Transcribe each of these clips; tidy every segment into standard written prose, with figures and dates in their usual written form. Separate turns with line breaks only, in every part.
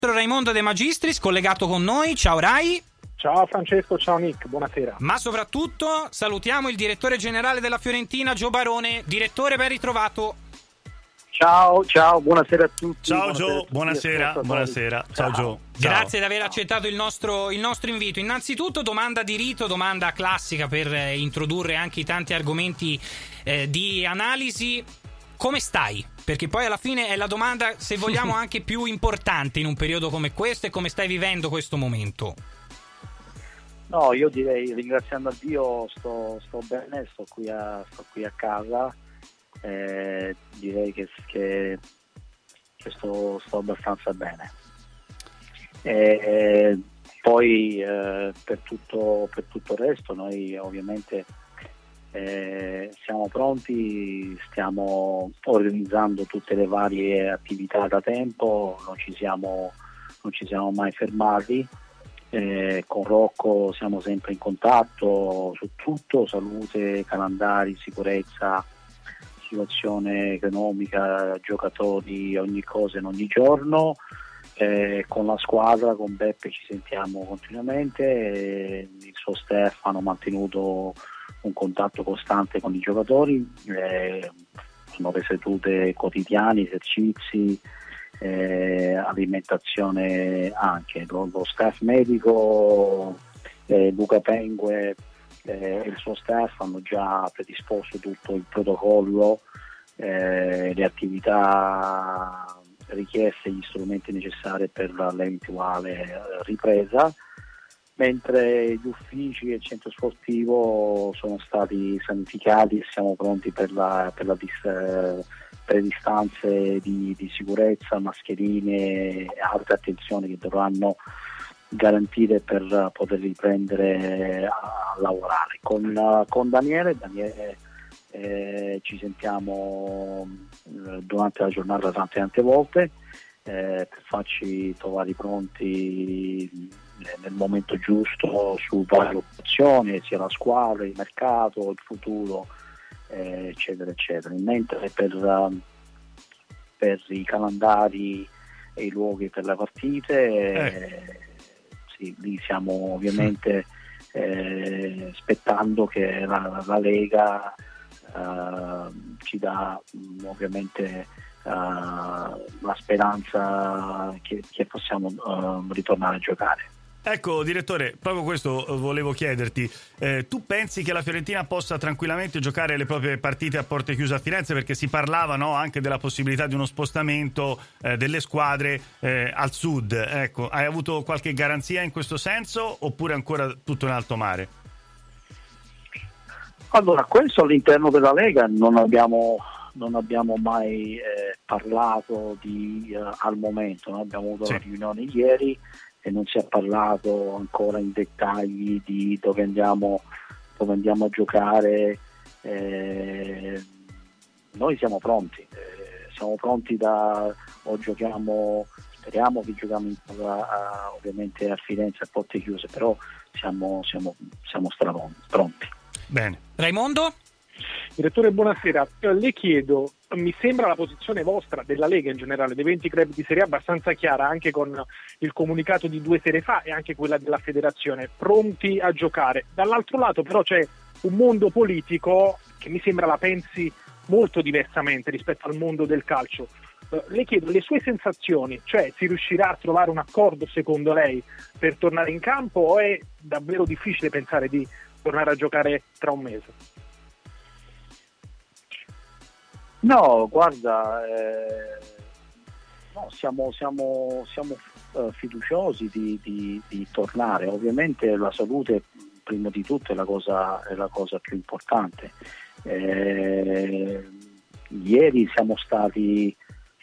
Raimondo De Magistris collegato con noi. Ciao Rai.
Ciao Francesco, ciao Nick, buonasera.
Ma soprattutto salutiamo il direttore generale della Fiorentina, Gio Barone. Direttore, ben ritrovato.
Ciao, buonasera a tutti.
Ciao Gio, buonasera. Ciao Gio.
Grazie di aver accettato il nostro invito. Innanzitutto domanda di rito, domanda classica per introdurre anche i tanti argomenti di analisi. Come stai? Perché poi alla fine è la domanda, se vogliamo, anche più importante in un periodo come questo, e come stai vivendo questo momento.
No, io direi, ringraziando a Dio, sto bene, sto qui a casa. Direi che sto abbastanza bene. Poi per tutto il resto noi ovviamente siamo pronti, stiamo organizzando tutte le varie attività da tempo, non ci siamo mai fermati. Con Rocco siamo sempre in contatto su tutto, salute, calendari, sicurezza, situazione economica, giocatori, ogni cosa in ogni giorno. Con la squadra, con Beppe ci sentiamo continuamente, il suo staff hanno mantenuto un contatto costante con i giocatori, sono le sedute quotidiane, esercizi, alimentazione anche. Lo staff medico, Luca Pengue e il suo staff hanno già predisposto tutto il protocollo, le attività richieste, gli strumenti necessari per l'eventuale ripresa, mentre gli uffici e il centro sportivo sono stati sanificati e siamo pronti per le distanze di sicurezza, mascherine e altre attenzioni che dovranno garantire per poter riprendere a lavorare. Con Daniele ci sentiamo durante la giornata tante volte per farci trovare pronti nel momento giusto su varie opzioni, sia la squadra, il mercato, il futuro, eccetera. Mentre per i calendari e i luoghi per le partite, sì, lì stiamo ovviamente aspettando che la Lega ci dà ovviamente la speranza che possiamo ritornare a giocare.
Ecco direttore, proprio questo volevo chiederti, tu pensi che la Fiorentina possa tranquillamente giocare le proprie partite a porte chiuse a Firenze, perché si parlava, no, anche della possibilità di uno spostamento delle squadre al sud, ecco, hai avuto qualche garanzia in questo senso oppure ancora tutto in alto mare?
Allora, questo all'interno della Lega non abbiamo mai parlato al momento, no? Abbiamo avuto una riunione ieri e non si è parlato ancora in dettagli di dove andiamo a giocare. Noi siamo pronti o giochiamo, speriamo che giochiamo ovviamente a Firenze a porte chiuse, però siamo pronti.
Bene.
Raimondo?
Direttore, buonasera. Le chiedo, mi sembra la posizione vostra, della Lega in generale, dei 20 club di Serie A, abbastanza chiara, anche con il comunicato di 2 sere fa e anche quella della federazione, pronti a giocare. Dall'altro lato però c'è un mondo politico che mi sembra la pensi molto diversamente rispetto al mondo del calcio. Le chiedo le sue sensazioni, cioè si riuscirà a trovare un accordo secondo lei per tornare in campo o è davvero difficile pensare di tornare a giocare tra un mese?
No, guarda, siamo fiduciosi di tornare. Ovviamente la salute prima di tutto è la cosa più importante. Ieri siamo stati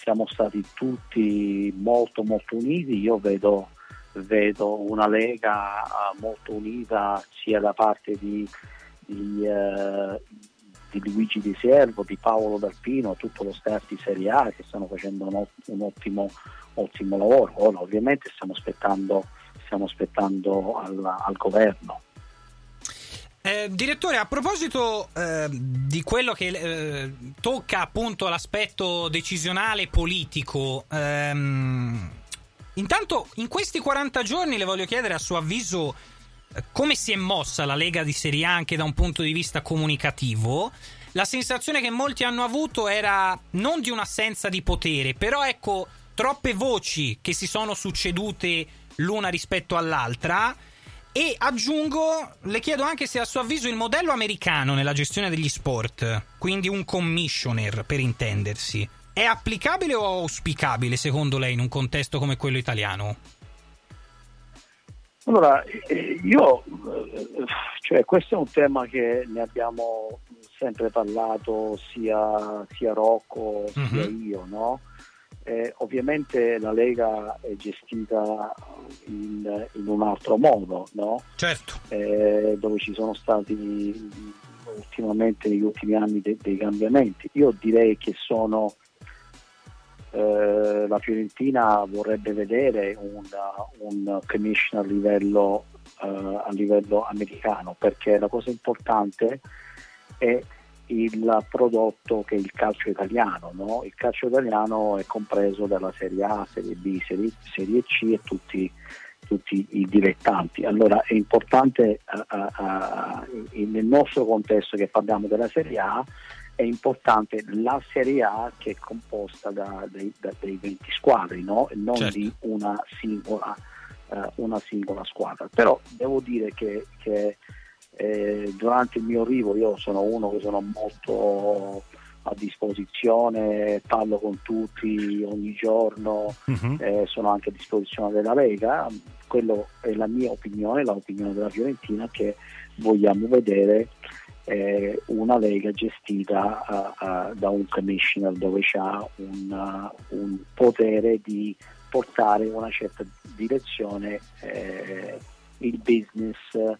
tutti molto uniti. Io vedo una Lega molto unita sia da parte di Luigi Di Servo, di Paolo D'Alpino, tutto lo staff di Serie A che stanno facendo un ottimo lavoro. Ora ovviamente stiamo aspettando al governo.
Direttore, a proposito di quello che tocca appunto l'aspetto decisionale politico, Intanto, in questi 40 giorni le voglio chiedere, a suo avviso, come si è mossa la Lega di Serie A anche da un punto di vista comunicativo. La sensazione che molti hanno avuto era non di un'assenza di potere, però ecco, troppe voci che si sono succedute l'una rispetto all'altra. E aggiungo, le chiedo anche se a suo avviso il modello americano nella gestione degli sport, quindi un commissioner per intendersi, è applicabile o auspicabile secondo lei in un contesto come quello italiano?
Allora, questo è un tema che ne abbiamo sempre parlato sia Rocco sia io, no? Ovviamente la Lega è gestita in un altro modo, no?
Certo.
Dove ci sono stati ultimamente negli ultimi anni dei cambiamenti. Io direi che la Fiorentina vorrebbe vedere un commission a livello americano, perché la cosa importante è il prodotto che è il calcio italiano, no? Il calcio italiano è compreso dalla Serie A, Serie B, Serie C e tutti i dilettanti. Allora è importante nel nostro contesto che parliamo della Serie A, è importante la Serie A che è composta dai 20 squadre, no? E non certo, di una singola squadra. Però devo dire che durante il mio arrivo io sono uno che sono molto a disposizione, parlo con tutti ogni giorno, sono anche a disposizione della Lega. Quello è la mia opinione, l'opinione della Fiorentina, che vogliamo vedere una Lega gestita da un commissioner dove c'ha un potere di portare in una certa direzione il business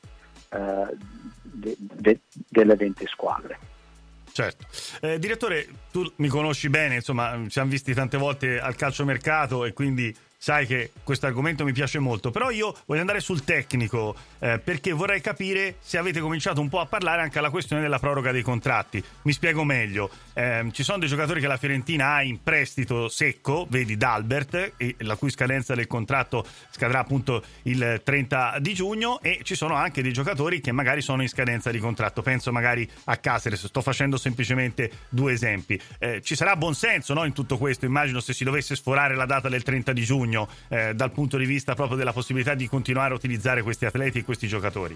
delle 20 squadre.
Certo. Direttore, tu mi conosci bene, insomma, ci siamo visti tante volte al calciomercato e quindi sai che questo argomento mi piace molto, però io voglio andare sul tecnico, perché vorrei capire se avete cominciato un po' a parlare anche alla questione della proroga dei contratti. Mi spiego meglio. Ci sono dei giocatori che la Fiorentina ha in prestito secco, vedi D'Albert, e la cui scadenza del contratto scadrà appunto il 30 di giugno, e ci sono anche dei giocatori che magari sono in scadenza di contratto. Penso magari a Caceres, sto facendo semplicemente due esempi. Ci sarà buon senso, no, in tutto questo, immagino, se si dovesse sforare la data del 30 di giugno, dal punto di vista proprio della possibilità di continuare a utilizzare questi atleti e questi giocatori.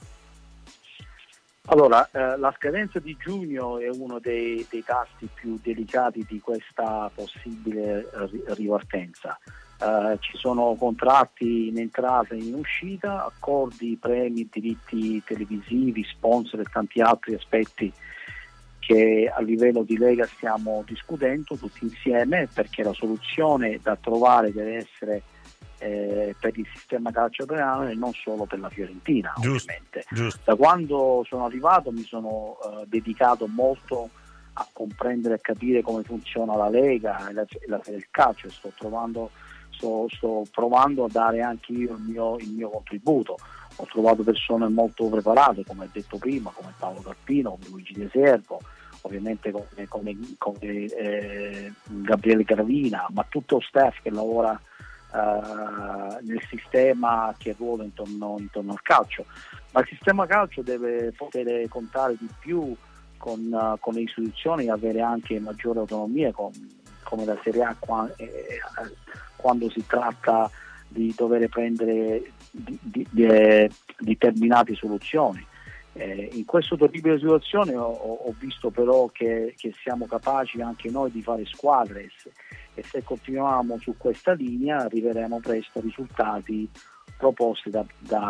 Allora, la scadenza di giugno è uno dei tasti più delicati di questa possibile ripartenza. Ci sono contratti in entrata e in uscita, accordi, premi, diritti televisivi, sponsor e tanti altri aspetti che a livello di Lega stiamo discutendo tutti insieme, perché la soluzione da trovare deve essere per il sistema calcio italiano e non solo per la Fiorentina.
Giusto,
ovviamente.
Giusto.
Da quando sono arrivato mi sono dedicato molto a comprendere e capire come funziona la Lega e il calcio. Sto provando a dare anche io il mio contributo. Ho trovato persone molto preparate, come detto prima, come Paolo Carpino, come Luigi De Servo, ovviamente come Gabriele Gravina, ma tutto lo staff che lavora nel sistema che ruola intorno al calcio. Ma il sistema calcio deve poter contare di più con le istituzioni e avere anche maggiore autonomia come la Serie A quando si tratta di dover prendere determinate soluzioni. In questa terribile situazione ho visto però che siamo capaci anche noi di fare squadre, e se continuiamo su questa linea arriveremo presto a risultati proposti da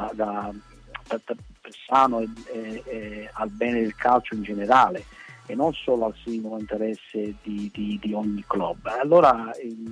sano e al bene del calcio in generale, e non solo al singolo interesse di ogni club. Allora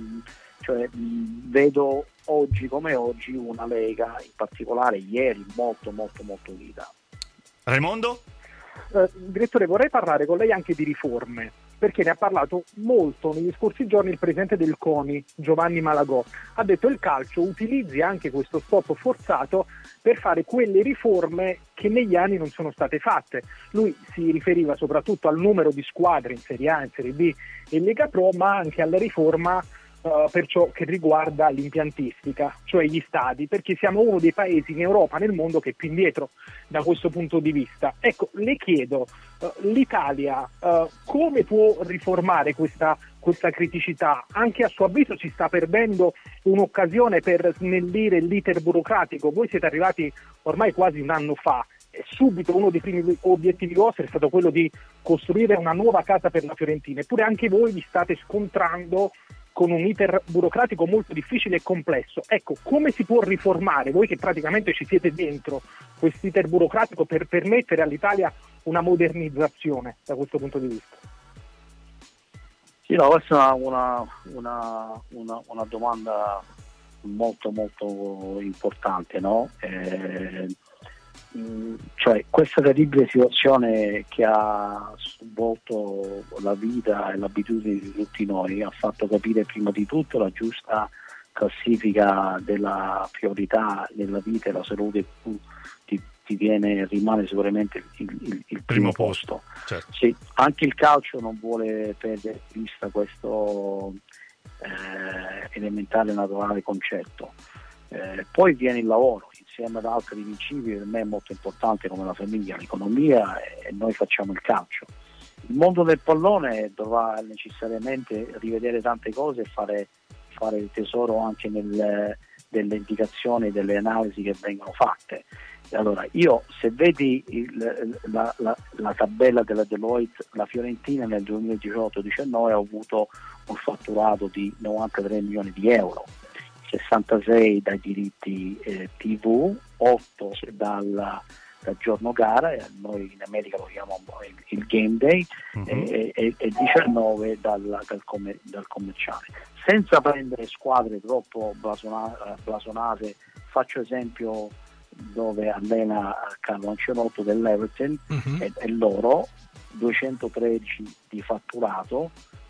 vedo oggi come oggi una Lega, in particolare ieri, molto molto molto unita.
Raimondo?
Direttore, vorrei parlare con lei anche di riforme, perché ne ha parlato molto negli scorsi giorni il presidente del CONI, Giovanni Malagò. Ha detto il calcio utilizzi anche questo stop forzato per fare quelle riforme che negli anni non sono state fatte. Lui si riferiva soprattutto al numero di squadre in Serie A, in Serie B e in Lega Pro, ma anche alla riforma per ciò che riguarda l'impiantistica, cioè gli stadi, perché siamo uno dei paesi in Europa, nel mondo, che è più indietro da questo punto di vista. Ecco, le chiedo, l'Italia come può riformare questa criticità? Anche a suo avviso si sta perdendo un'occasione per snellire l'iter burocratico. Voi siete arrivati ormai quasi un anno fa e subito uno dei primi obiettivi vostri è stato quello di costruire una nuova casa per la Fiorentina, eppure anche voi vi state scontrando con un iter burocratico molto difficile e complesso. Ecco, come si può riformare, voi che praticamente ci siete dentro, questo iter burocratico, per permettere all'Italia una modernizzazione da questo punto di vista?
Sì, no, questa è una domanda molto molto importante, no? Cioè, questa terribile situazione che ha sconvolto la vita e l'abitudine di tutti noi ha fatto capire prima di tutto la giusta classifica della priorità nella vita e la salute. Rimane sicuramente il primo posto.
Certo.
Sì, anche il calcio non vuole perdere di vista questo elementare naturale concetto. Poi viene il lavoro insieme ad altri principi, per me è molto importante, come la famiglia, l'economia, e noi facciamo il calcio. Il mondo del pallone dovrà necessariamente rivedere tante cose e fare tesoro anche delle indicazioni, delle analisi che vengono fatte. Allora, io, se vedi la tabella della Deloitte, la Fiorentina nel 2018-19 ha avuto un fatturato di 93 milioni di euro, 66 dai diritti TV, 8 dal giorno gara, noi in America lo chiamiamo il game day, e 19 dal commerciale. Senza prendere squadre troppo blasonate, faccio esempio dove allena Carlo Ancelotto dell'Everton, e loro 213 di fatturato,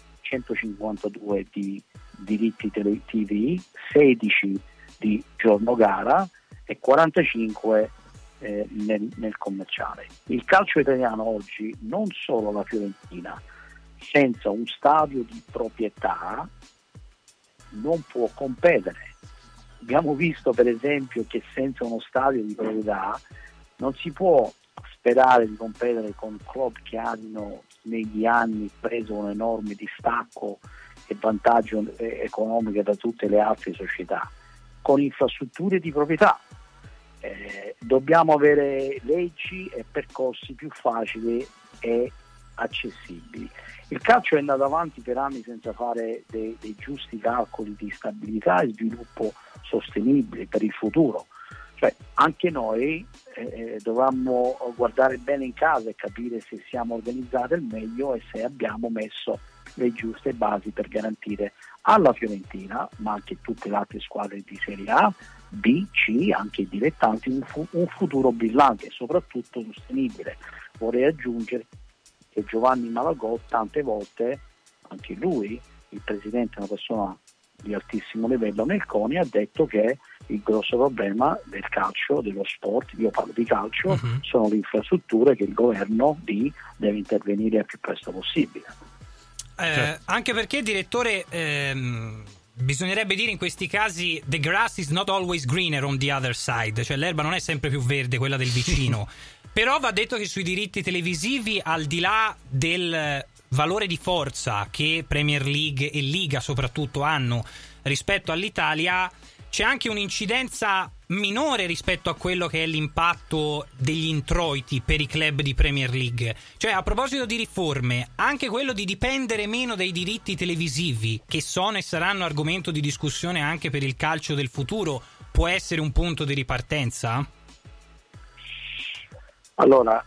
152 di diritti TV, 16 di giorno gara e 45 nel commerciale. Il calcio italiano oggi, non solo la Fiorentina, senza un stadio di proprietà non può competere. Abbiamo visto per esempio che senza uno stadio di proprietà non si può sperare di competere con club che hanno negli anni preso un enorme distacco e vantaggio economico da tutte le altre società, con infrastrutture di proprietà. Dobbiamo avere leggi e percorsi più facili e accessibili. Il calcio è andato avanti per anni senza fare dei giusti calcoli di stabilità e sviluppo sostenibile per il futuro. Cioè, anche noi dovremmo guardare bene in casa e capire se siamo organizzati al meglio e se abbiamo messo le giuste basi per garantire alla Fiorentina, ma anche tutte le altre squadre di Serie A, B, C, anche i dilettanti, un futuro brillante e soprattutto sostenibile. Vorrei aggiungere che Giovanni Malagò tante volte, anche lui, il presidente, una persona di altissimo livello nel CONI, ha detto che il grosso problema del calcio, dello sport, io parlo di calcio, sono le infrastrutture che il governo deve intervenire il più presto possibile.
Anche perché, direttore, bisognerebbe dire in questi casi the grass is not always greener on the other side, cioè l'erba non è sempre più verde quella del vicino. Però va detto che sui diritti televisivi, al di là del valore di forza che Premier League e Liga soprattutto hanno rispetto all'Italia, c'è anche un'incidenza minore rispetto a quello che è l'impatto degli introiti per i club di Premier League. Cioè, a proposito di riforme, anche quello di dipendere meno dai diritti televisivi, che sono e saranno argomento di discussione anche per il calcio del futuro, può essere un punto di ripartenza?
Allora,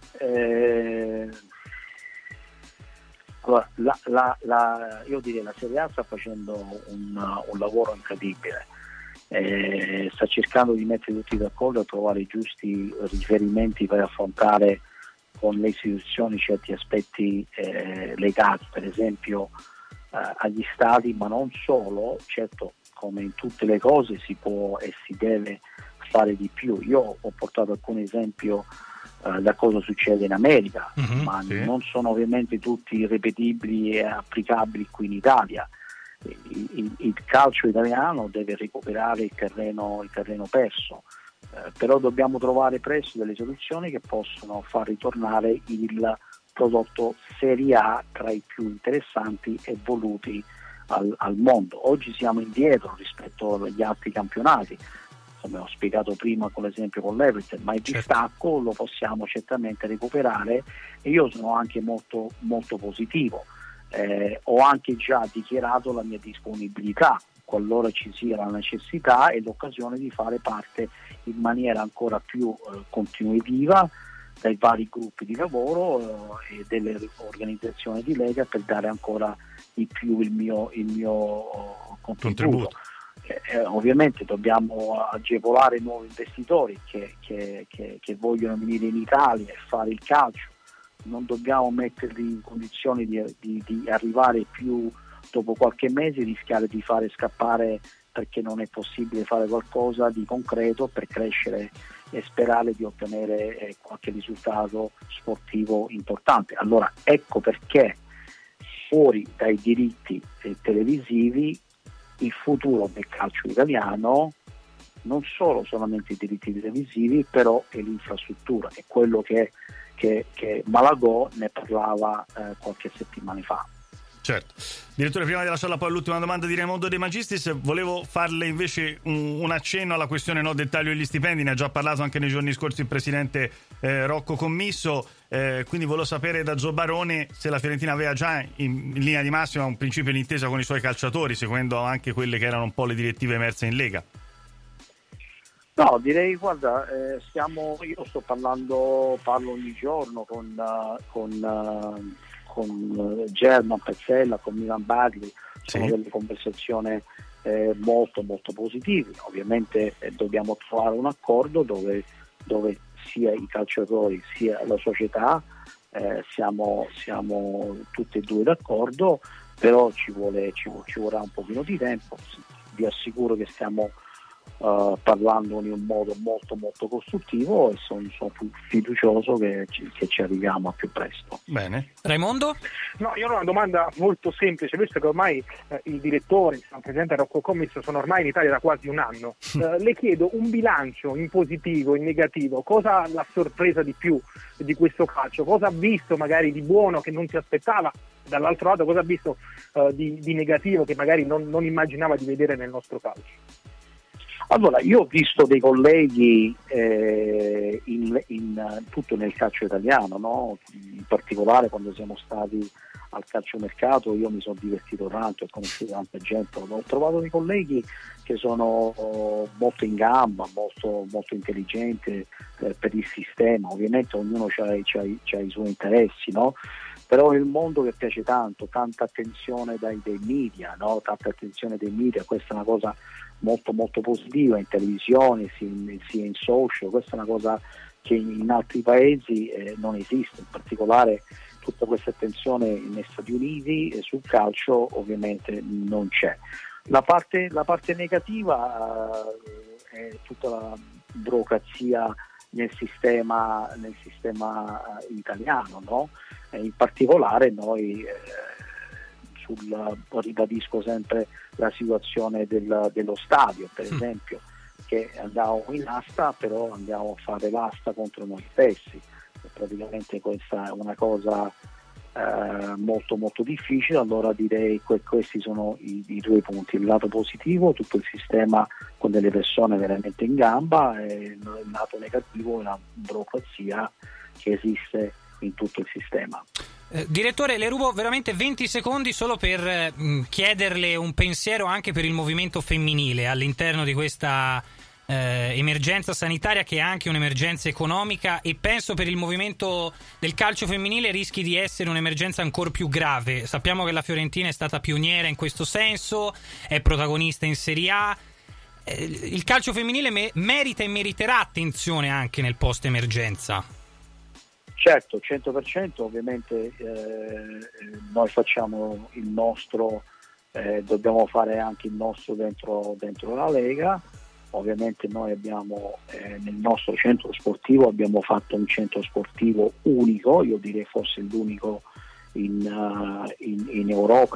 io direi la Serie A sta facendo un lavoro incredibile, sta cercando di mettere tutti d'accordo e trovare i giusti riferimenti per affrontare con le istituzioni certi aspetti legati per esempio agli stadi, ma non solo. Certo, come in tutte le cose si può e si deve fare di più. Io ho portato alcuni esempi da cosa succede in America, ma non sono ovviamente tutti ripetibili e applicabili qui in Italia. il calcio italiano deve recuperare il terreno perso, però dobbiamo trovare presto delle soluzioni che possono far ritornare il prodotto Serie A tra i più interessanti e voluti al mondo. Oggi siamo indietro rispetto agli altri campionati, come ho spiegato prima con l'esempio con l'Everton, ma il distacco lo possiamo certamente recuperare, e io sono anche molto, molto positivo. Ho anche già dichiarato la mia disponibilità qualora ci sia la necessità e l'occasione di fare parte in maniera ancora più continuativa dai vari gruppi di lavoro e delle organizzazioni di Lega, per dare ancora di più il mio contributo. Ovviamente dobbiamo agevolare nuovi investitori che vogliono venire in Italia e fare il calcio. Non dobbiamo metterli in condizioni di arrivare più dopo qualche mese, rischiare di fare scappare perché non è possibile fare qualcosa di concreto per crescere e sperare di ottenere qualche risultato sportivo importante. Allora ecco perché fuori dai diritti televisivi il futuro del calcio italiano non sono solamente i diritti televisivi, però è l'infrastruttura, è quello che Malagò ne parlava qualche settimana fa.
Certo. Direttore, prima di lasciarla poi all'ultima domanda di Raimondo De Magistris, volevo farle invece un accenno alla questione del taglio degli stipendi. Ne ha già parlato anche nei giorni scorsi il presidente Rocco Commisso, quindi volevo sapere da Gio Barone se la Fiorentina aveva già in linea di massima un principio di intesa con i suoi calciatori, seguendo anche quelle che erano un po' le direttive emerse in Lega.
No, direi, guarda, io parlo ogni giorno con German Pezzella, con Milan Bagli, sono delle conversazioni molto molto positive. Ovviamente dobbiamo trovare un accordo dove sia i calciatori sia la società siamo tutti e due d'accordo, però ci vorrà un pochino di tempo. Vi assicuro che stiamo parlando in un modo molto molto costruttivo e sono fiducioso che ci arriviamo a più presto.
Bene. Raimondo?
No, io ho una domanda molto semplice, visto che ormai il direttore, il presidente Rocco Commisso sono ormai in Italia da quasi un anno. Le chiedo un bilancio in positivo, in negativo, cosa l'ha sorpresa di più di questo calcio, cosa ha visto magari di buono che non si aspettava, dall'altro lato cosa ha visto di negativo che magari non immaginava di vedere nel nostro calcio.
Allora, io ho visto dei colleghi tutto nel calcio italiano, no? In particolare quando siamo stati al calciomercato io mi sono divertito tanto e ho conosciuto tanta gente. Ho trovato dei colleghi che sono molto in gamba, molto, molto intelligenti per il sistema. Ovviamente ognuno ha i suoi interessi, no? Però è il mondo che piace tanto, tanta attenzione dei media, no? Tanta attenzione dei media, questa è una cosa molto molto positiva in televisione, sia in social. Questa è una cosa che in altri paesi non esiste, in particolare tutta questa attenzione negli Stati Uniti sul calcio ovviamente non c'è. La parte negativa è tutta la burocrazia nel sistema italiano, no? In particolare noi ribadisco sempre la situazione dello stadio, per esempio, che andiamo in asta, però andiamo a fare l'asta contro noi stessi. Praticamente questa è una cosa molto molto difficile. Allora direi che questi sono i due punti: il lato positivo, tutto il sistema con delle persone veramente in gamba, e il lato negativo, la burocrazia che esiste in tutto il sistema.
Direttore, le rubo veramente 20 secondi solo per chiederle un pensiero anche per il movimento femminile all'interno di questa emergenza sanitaria, che è anche un'emergenza economica, e penso per il movimento del calcio femminile rischi di essere un'emergenza ancora più grave. Sappiamo che la Fiorentina è stata pioniera in questo senso, è protagonista in Serie A. Il calcio femminile merita e meriterà attenzione anche nel post-emergenza.
Certo, 100%, ovviamente noi facciamo il nostro, dobbiamo fare anche il nostro dentro la Lega. Ovviamente noi abbiamo nel nostro centro sportivo abbiamo fatto un centro sportivo unico, io direi forse l'unico in Europa,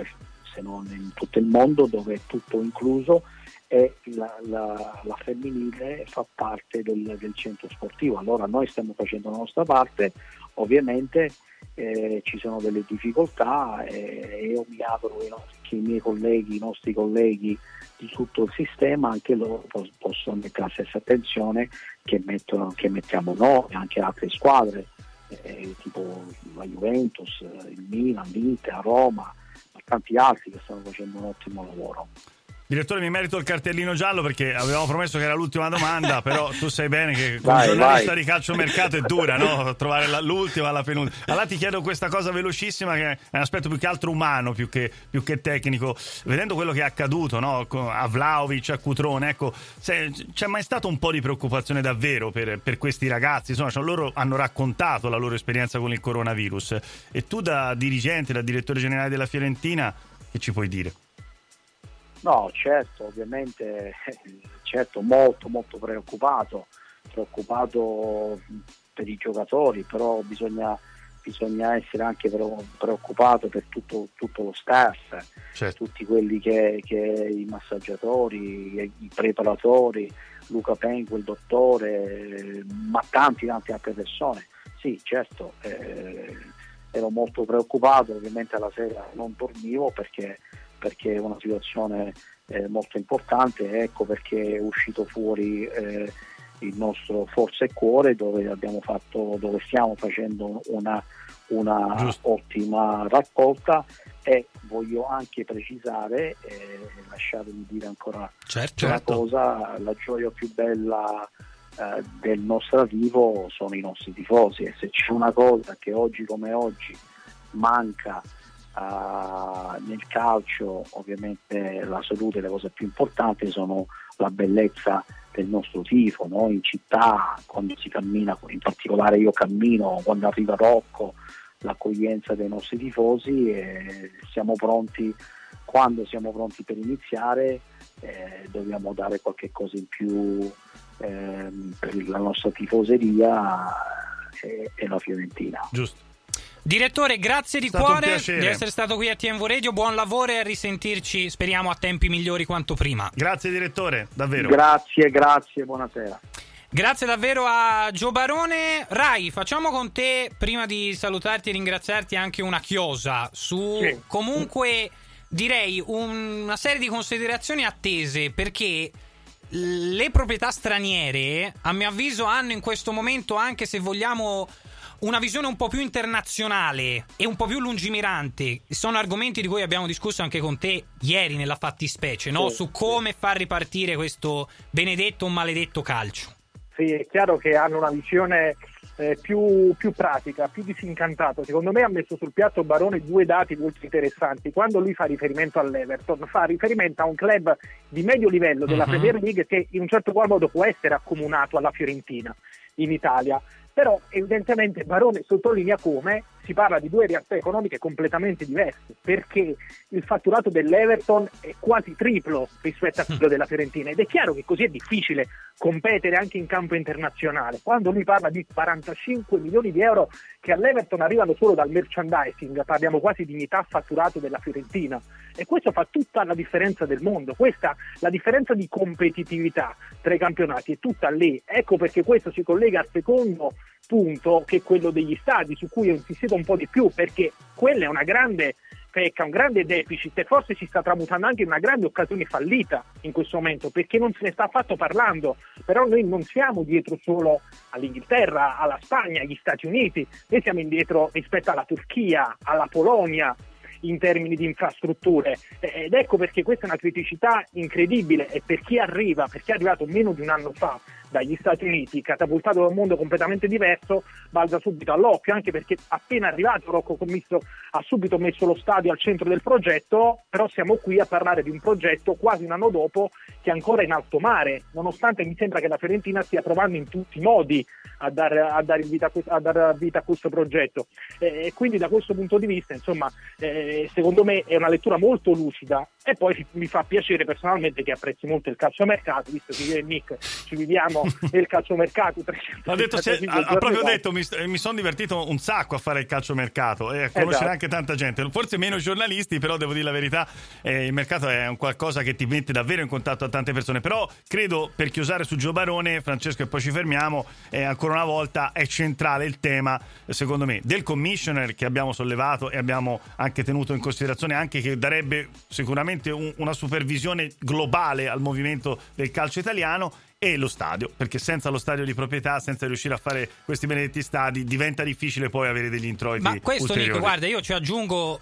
se non in tutto il mondo, dove è tutto incluso e la femminile fa parte del centro sportivo. Allora noi stiamo facendo la nostra parte, ovviamente ci sono delle difficoltà e io mi auguro che i miei colleghi, i nostri colleghi di tutto il sistema, anche loro possono mettere la stessa attenzione che mettiamo noi, anche altre squadre, tipo la Juventus, il Milan, l'Inter, la Roma, ma tanti altri che stanno facendo un ottimo lavoro.
Direttore, mi merito il cartellino giallo perché avevamo promesso che era l'ultima domanda, però tu sai bene che come giornalista di calciomercato è dura, no? Trovare l'ultima alla penultima. Allora ti chiedo questa cosa velocissima, che è un aspetto più che altro umano, più che tecnico. Vedendo quello che è accaduto, no? A Vlahovic, a Cutrone, ecco, c'è mai stato un po' di preoccupazione davvero per questi ragazzi? Insomma, loro hanno raccontato la loro esperienza con il coronavirus, e tu da dirigente, da direttore generale della Fiorentina, che ci puoi dire?
No, certo, ovviamente, certo, molto molto preoccupato per i giocatori, però bisogna essere anche preoccupato per tutto lo staff, certo. Tutti quelli che i massaggiatori, i preparatori, Luca Penco, il dottore, ma tante altre persone. Sì, certo, ero molto preoccupato, ovviamente alla sera non dormivo perché è una situazione molto importante, ecco perché è uscito fuori il nostro Forza e Cuore, dove stiamo facendo una ottima raccolta, e voglio anche precisare, lasciatemi dire ancora una cosa, la gioia più bella del nostro arrivo sono i nostri tifosi, e se c'è una cosa che oggi come oggi manca nel calcio, ovviamente la salute, le cose più importanti sono la bellezza del nostro tifo, no? In città, quando si cammina, in particolare io cammino quando arriva Rocco, l'accoglienza dei nostri tifosi, e quando siamo pronti per iniziare, dobbiamo dare qualche cosa in più per la nostra tifoseria e la Fiorentina.
Giusto.
Direttore, grazie di cuore di essere stato qui a TMV Radio, buon lavoro e a risentirci, speriamo a tempi migliori quanto prima.
Grazie direttore, davvero.
Grazie, buonasera.
Grazie davvero a Gio Barone. Rai, facciamo con te, prima di salutarti e ringraziarti, anche una chiosa su comunque direi una serie di considerazioni attese, perché le proprietà straniere a mio avviso hanno in questo momento, anche se vogliamo, una visione un po' più internazionale e un po' più lungimirante. Sono argomenti di cui abbiamo discusso anche con te ieri nella fattispecie, no? Su come far ripartire questo benedetto o maledetto calcio.
Sì, è chiaro che hanno una visione più pratica, più disincantata. Secondo me ha messo sul piatto Barone due dati molto interessanti. Quando lui fa riferimento all'Everton, fa riferimento a un club di medio livello della Premier League che in un certo qual modo può essere accomunato alla Fiorentina in Italia. Però evidentemente Barone sottolinea come si parla di due realtà economiche completamente diverse, perché il fatturato dell'Everton è quasi triplo rispetto a quello della Fiorentina, ed è chiaro che così è difficile competere anche in campo internazionale. Quando lui parla di 45 milioni di euro che all'Everton arrivano solo dal merchandising, parliamo quasi di metà fatturato della Fiorentina, e questo fa tutta la differenza del mondo. Questa, la differenza di competitività tra i campionati, è tutta lì. Ecco perché questo si collega al secondo punto, che è quello degli stadi, su cui ho insistito un po' di più, perché quella è una grande pecca, un grande deficit, e forse si sta tramutando anche in una grande occasione fallita in questo momento, perché non se ne sta affatto parlando. Però noi non siamo dietro solo all'Inghilterra, alla Spagna, agli Stati Uniti, noi siamo indietro rispetto alla Turchia, alla Polonia, in termini di infrastrutture, ed ecco perché questa è una criticità incredibile, e per chi arriva, per chi è arrivato meno di un anno fa dagli Stati Uniti, catapultato da un mondo completamente diverso, balza subito all'occhio, anche perché appena arrivato Rocco Commisso ha subito messo lo stadio al centro del progetto. Però siamo qui a parlare di un progetto quasi un anno dopo che è ancora in alto mare, nonostante mi sembra che la Fiorentina stia provando in tutti i modi a dare vita a questo progetto, e quindi da questo punto di vista, insomma, secondo me è una lettura molto lucida. E poi mi fa piacere personalmente che apprezzi molto il calciomercato, visto che io e Nick ci viviamo diciamo, è il calciomercato.
Ha proprio detto, mi sono divertito un sacco a fare il calciomercato e a conoscere anche tanta gente, forse meno giornalisti, però devo dire la verità, il mercato è un qualcosa che ti mette davvero in contatto a tante persone. Però credo, per chiusare su Gio Barone, Francesco, e poi ci fermiamo, ancora una volta è centrale il tema, secondo me, del commissioner, che abbiamo sollevato e abbiamo anche tenuto in considerazione, anche che darebbe sicuramente una supervisione globale al movimento del calcio italiano, e lo stadio, perché senza lo stadio di proprietà, senza riuscire a fare questi benedetti stadi, diventa difficile poi avere degli introiti.
Ma questo,
ulteriori.
Nico, guarda, io ci aggiungo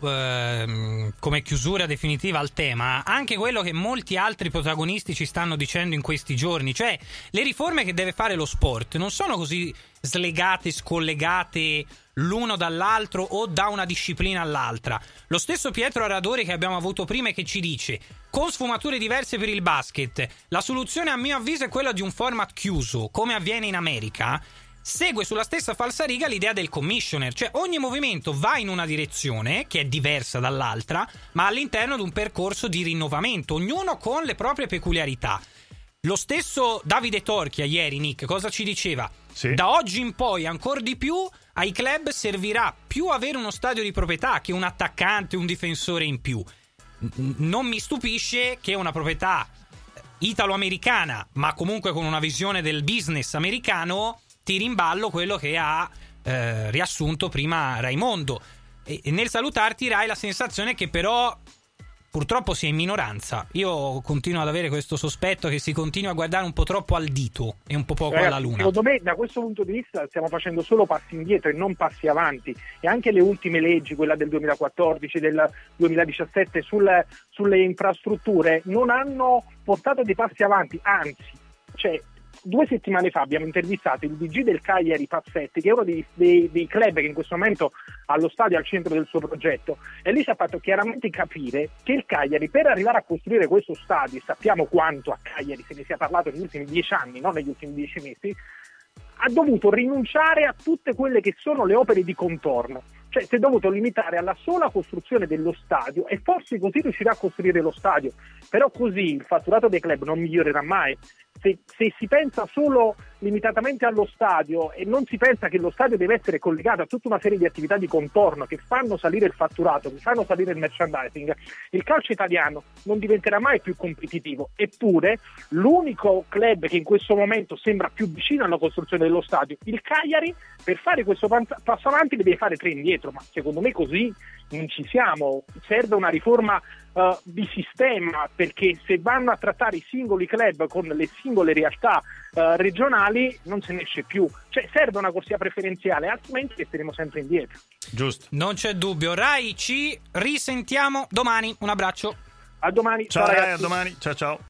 come chiusura definitiva al tema anche quello che molti altri protagonisti ci stanno dicendo in questi giorni, cioè le riforme che deve fare lo sport non sono così slegate, scollegate l'uno dall'altro o da una disciplina all'altra. Lo stesso Pietro Aradori che abbiamo avuto prima, che ci dice, con sfumature diverse per il basket, la soluzione a mio avviso è quella di un format chiuso, come avviene in America. Segue sulla stessa falsariga l'idea del commissioner, cioè ogni movimento va in una direzione che è diversa dall'altra, ma all'interno di un percorso di rinnovamento, ognuno con le proprie peculiarità. Lo stesso Davide Torchia ieri, Nick, cosa ci diceva?
Sì.
Da oggi in poi, ancora di più, ai club servirà più avere uno stadio di proprietà che un attaccante, un difensore in più. Non mi stupisce che una proprietà italo-americana, ma comunque con una visione del business americano, tiri in ballo quello che ha riassunto prima Raimondo. E nel salutarti, Rai, la sensazione che però purtroppo si è in minoranza. Io continuo ad avere questo sospetto che si continua a guardare un po' troppo al dito e un po' poco alla luna.
Secondo me, da questo punto di vista, stiamo facendo solo passi indietro e non passi avanti. E anche le ultime leggi, quella del 2014, del 2017, sulle infrastrutture, non hanno portato dei passi avanti. Anzi, cioè, 2 settimane fa abbiamo intervistato il DG del Cagliari, Pazzetti, che è uno dei club che in questo momento ha lo stadio al centro del suo progetto, e lì ci ha fatto chiaramente capire che il Cagliari, per arrivare a costruire questo stadio, sappiamo quanto a Cagliari se ne sia parlato negli ultimi 10 anni, non negli ultimi 10 mesi, ha dovuto rinunciare a tutte quelle che sono le opere di contorno. Cioè si è dovuto limitare alla sola costruzione dello stadio, e forse così riuscirà a costruire lo stadio, però così il fatturato dei club non migliorerà mai. Se si pensa solo limitatamente allo stadio e non si pensa che lo stadio deve essere collegato a tutta una serie di attività di contorno che fanno salire il fatturato, che fanno salire il merchandising, il calcio italiano non diventerà mai più competitivo. Eppure l'unico club che in questo momento sembra più vicino alla costruzione dello stadio, il Cagliari, per fare questo passo avanti deve fare 3 indietro, ma secondo me così non ci siamo. Serve una riforma di sistema, perché se vanno a trattare i singoli club con le singole realtà regionali non se ne esce più. Cioè serve una corsia preferenziale, altrimenti resteremo sempre indietro.
Giusto.
Non c'è dubbio. Rai, ci risentiamo domani. Un abbraccio.
A domani.
Ciao Rai, a domani. Ciao ciao.